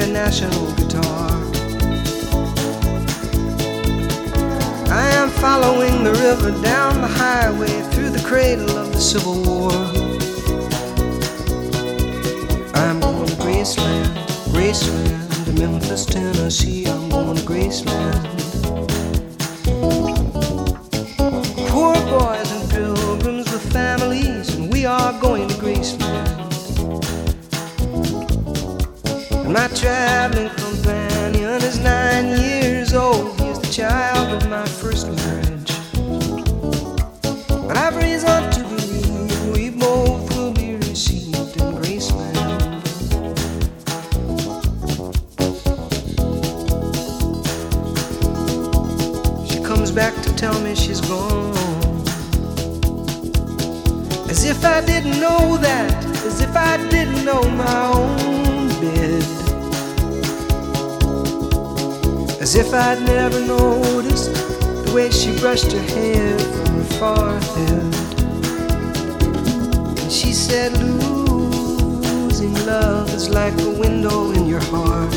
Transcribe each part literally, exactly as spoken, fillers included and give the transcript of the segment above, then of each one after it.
a national guitar. I am following the river down the highway through the cradle of the Civil War. I'm going to Graceland, Graceland, to Memphis, Tennessee. I'm going to Graceland. Poor boys and pilgrims with families, and we are going to Graceland. And my traveling companion is nine years old. He is the child of my first marriage. But I've reason to believe we both will be received in Graceland. She comes back to tell me she's gone, as if I didn't know that, as if I didn't know my own bed, as if I'd never noticed the way she brushed her hair from her forehead. And she said, losing love is like a window in your heart.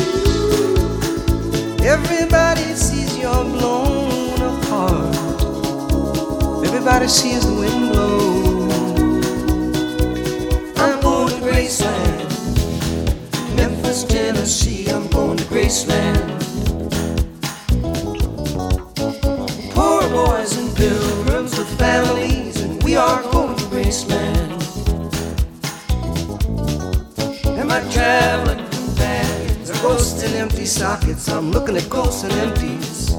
Everybody sees you're blown apart. Everybody sees the wind blow. I'm going to Graceland, Memphis, Tennessee. I'm going to Graceland. Poor boys and pilgrims with families, and we are going to Graceland. And my traveling companions are ghosts and empty sockets. I'm looking at ghosts and empties.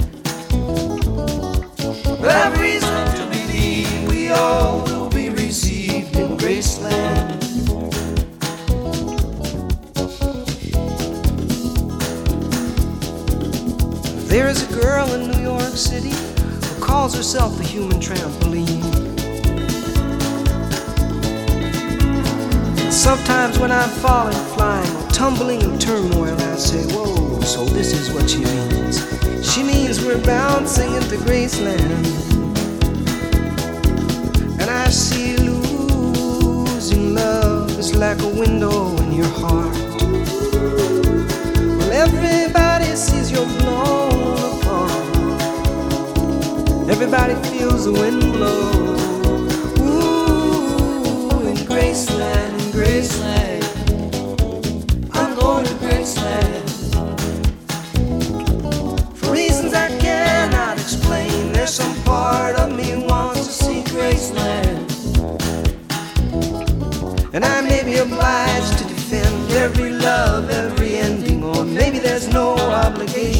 But I've reason to believe we all will be received in Graceland. There is a girl in New York City who calls herself the human trampoline. Sometimes when I'm falling, flying, or tumbling in turmoil, I say, whoa, so this is what she means. She means we're bouncing into Graceland. And I see losing love is like a window in your heart. Well, everybody sees you're blown apart. Everybody feels the wind blow. Ooh, in Graceland, in Graceland, I'm going to Graceland. For reasons I cannot explain, there's some part of me wants to see Graceland. And I may be obliged to defend every love, every ending, or maybe there's no obligation.